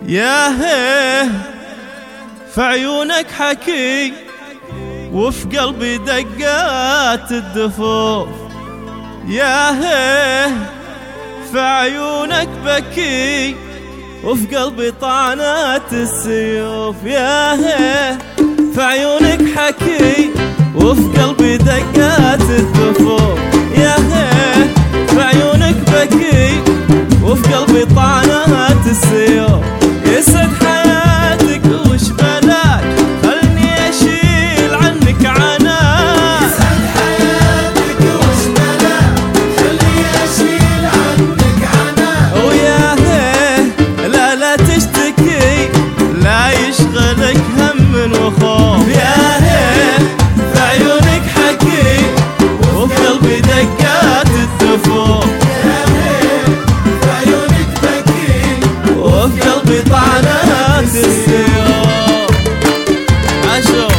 يا هيه في عيونك حكي وفي قلبي دقات الدفوف. يا هيه في عيونك بكي وفي قلبي طعنات السيوف. يا هيه في عيونك حكي وفي قلبي دقات الدفوف. يا هيه في عيونك بكي وفي قلبي طعنات السيوف. يسعد حياتك وش بلاك خلني اشيل عنك عناك. يسعد حياتك وش بلاك خلني اشيل عنك عناك. ويا هيه لا تشتكي لا يشغلك هم وخوف. يا هيه في عيونك حكي وفي قلبي دقات الدفوف. يا هيه في عيونك بكي وفي قلبي طعنات السيوف. عشو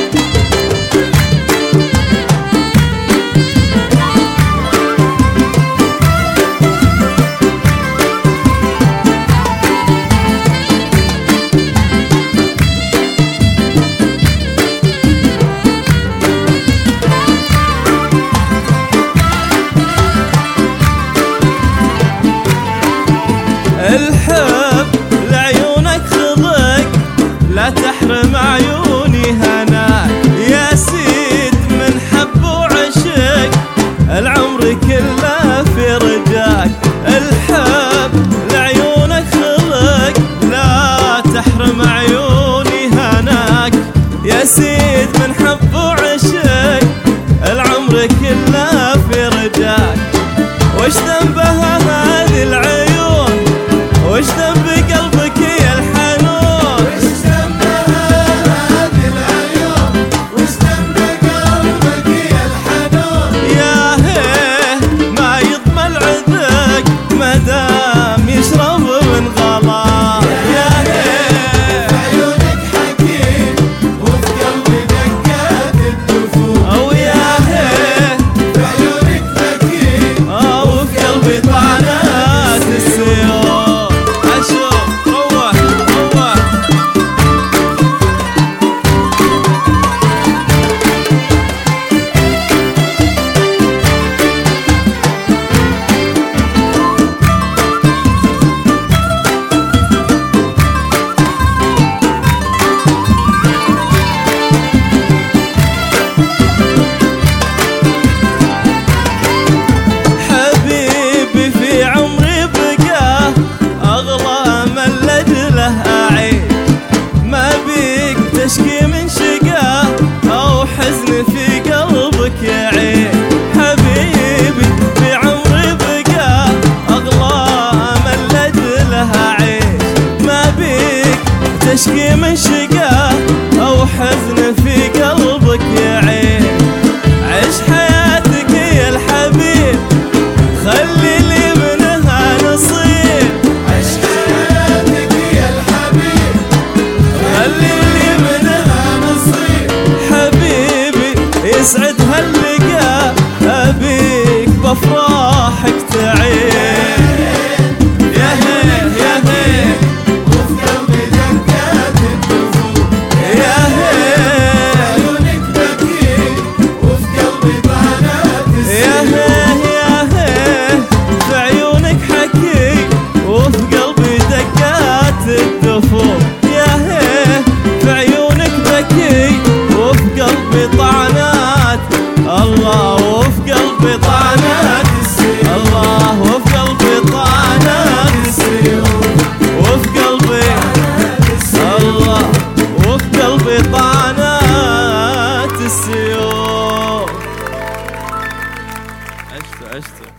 الحب لعيونك خلق لا تحرم عيوني هناك. يا سيد من حب وعشق العمر كله في رجاك. الحب لعيونك خلق لا تحرم عيوني هناك. يا سيد من حب وعشق العمر كله في رجاك. وش ذنبها هذه العيون وش ذنب قلبك يا الحنون. وش ذنبها هذه العيون وش ذنب قلبك يا الحنون. يا هيه ما يضمن عذق مدام يشرب من غلا. يا هيه في عيونك حكي وفي قلبي دقات الدفوف. او يا هيه في عيونك بكي وفي قلبي طعنات السيوف. اشوف روح حبيبي في عمري بقاه أغلى من لجله أعيش. ما بيك تشكي من شقاه أو حزن في قلبك يعيش. حبيبي في عمري بقاه أغلى من لجله أعيش. ما بيك تشكي من شقاه أو حزن في قلبك يعيش. عيش حياتك يا الحبيب خلي لي منها نصيب. عيش حياتك يا الحبيب خلي لي منها نصيب. حبيبي يسعد هاللقاء أبيك بأفراحك تعيش. يا هيه يا هيه وفي قلبي دقات الدفوف. يا هيه عيونك بكي وفي قلبي طعنات يا السيوف. هيه يا هيه في عيونك حكي وفي قلبي دقات الدفوف. يا هيه في عيونك بكي وفي قلبي طعنات الله وفي قلبي طعنات السيوف. الله وفي قلبي طعنات السيوف. وفي قلبي الله وفي قلبي طعنات السيوف. عشتوا